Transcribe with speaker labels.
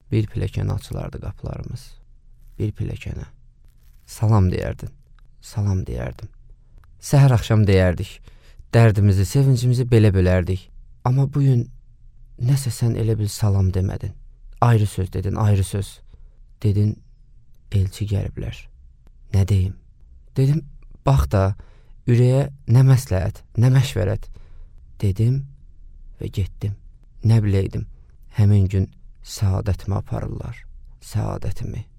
Speaker 1: Bir pilləkənə açılardı qapılarımız. Bir pilləkənə. Salam deyərdin. Salam deyərdim. Səhər axşam deyərdik. Dərdimizi, sevincimizi belə bölərdik. Amma bugün nəsə sən elə bil salam demədin. Ayrı söz dedin, ayrı söz. Dedin, elçi gəliblər. Nə deyim? Dedim, bax da, ürəyə nə məsləhət, nə məşvərət. Dedim və getdim. Nə biləydim, həmin gün səadətimi aparırlar, səadətimi.